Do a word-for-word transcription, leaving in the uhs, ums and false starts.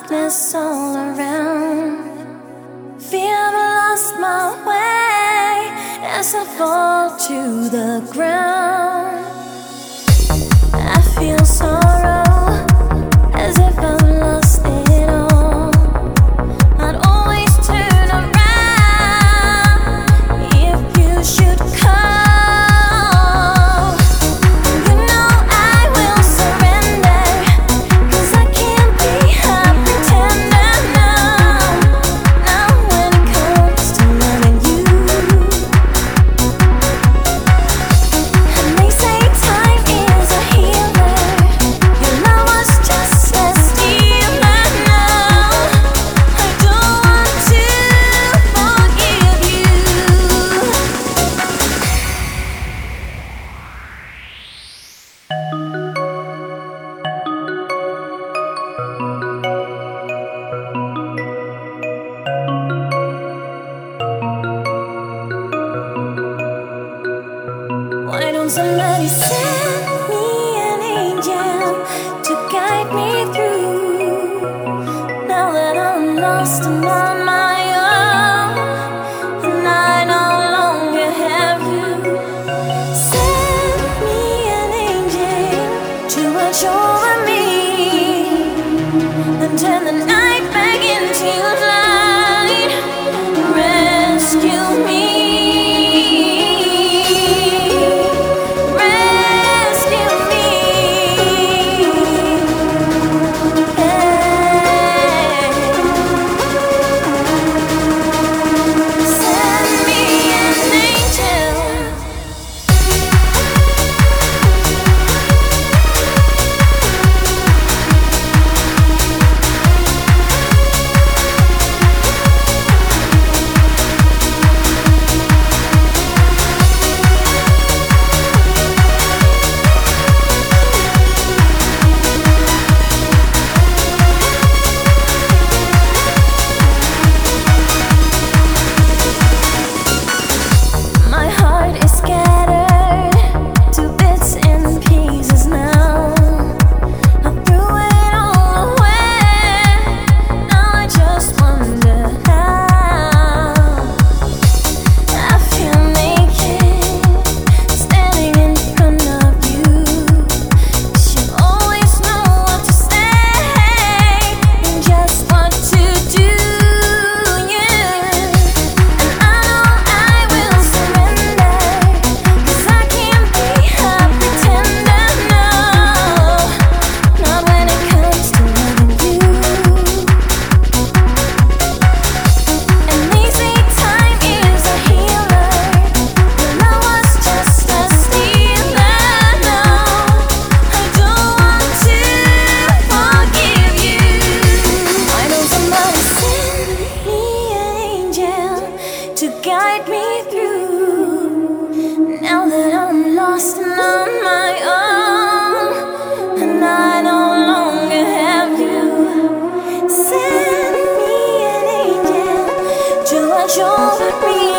darkness all around. Fear I've lost my way as I fall to the ground. I feel sorrow as if I've lost it all. I'd always turn around if you should call. You know I will surrender, 'cause I can't be a pretender now. Now when it comes to loving you, and they say time is a healer. Your love was just a stealer now. I don't want to forgive you. Why don't somebody send me an angel to guide me through? Now that I'm lost and on my own, and I no longer have you. Send me an angel to watch over me and turn the night back into light. Rescue me. Rescue me. Send me an angel. My heart is scattered to bits and pieces now. I threw it all away. Now I just wonder how. I feel naked standing in front of you. 'Cause you always know what to say and just what to do. Yeah. And I know I will surrender, 'cause I can't be a pretender now. Not when it comes to loving you. And they say time is a healer. Your love was just a stealer now. I don't want to forgive you. Why don't somebody send me an angel to guide me through? Now that I'm lost and on my own, and I no longer have you. Send me an angel to watch over me